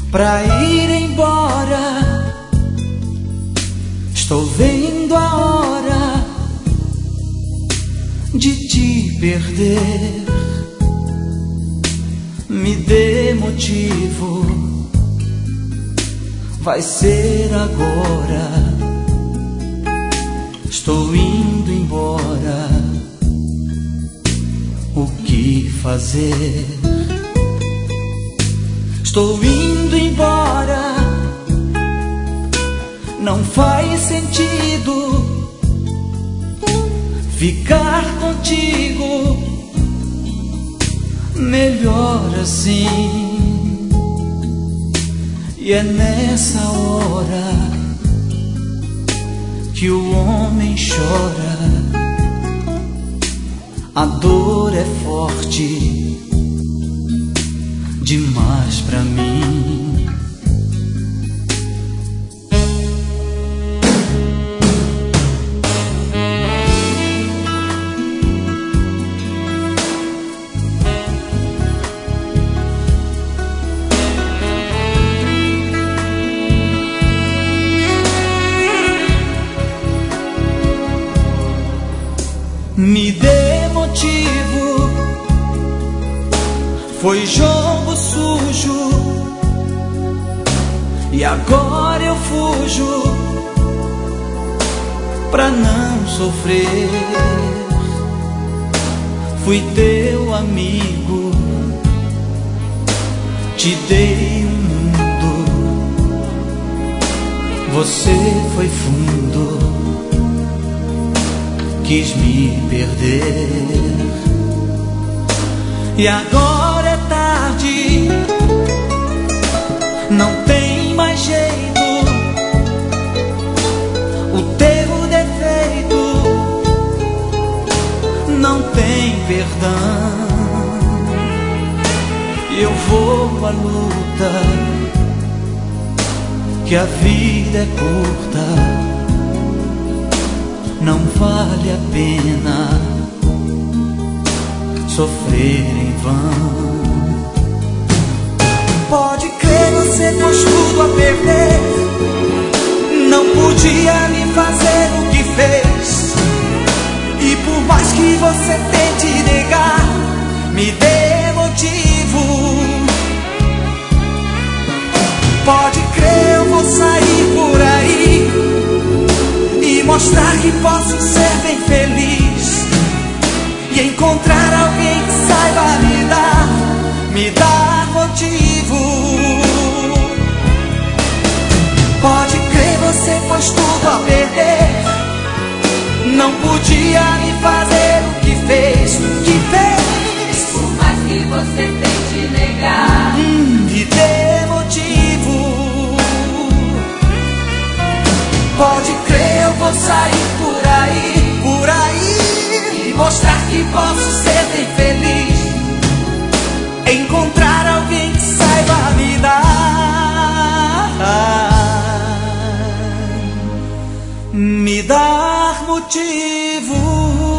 pra ir embora. Estou vendo a hora de te perder. Me dê motivo, vai ser agora. Estou indo embora. O que fazer? Estou indo embora. Não faz sentido ficar contigo. Melhor assim. E é nessa hora que o homem chora. A dor é forte demais pra mim. Me dê motivo, foi jogo sujo e agora eu fujo pra não sofrer. Fui teu amigo, te dei um mundo, você foi fundo, quis me perder. E agora é tarde, não tem mais jeito. O teu defeito não tem perdão. Eu vou à luta, que a vida é curta. Não vale a pena sofrer em vão. Pode crer, você pôs tudo a perder. Não podia me fazer o que fez. E por mais que você tente negar, me dê motivo. Pode crer, eu vou sair por aí e mostrar que posso ser bem feliz. E encontrar alguém que saiba me dar motivo. Pode crer, você pôs tudo a perder. Não podia me fazer o que fez, Por mais que você tente negar, me dê motivo. Pode crer, eu vou sair por aí, e mostrar que posso ser bem feliz. Encontrar alguém que saiba me dar motivo.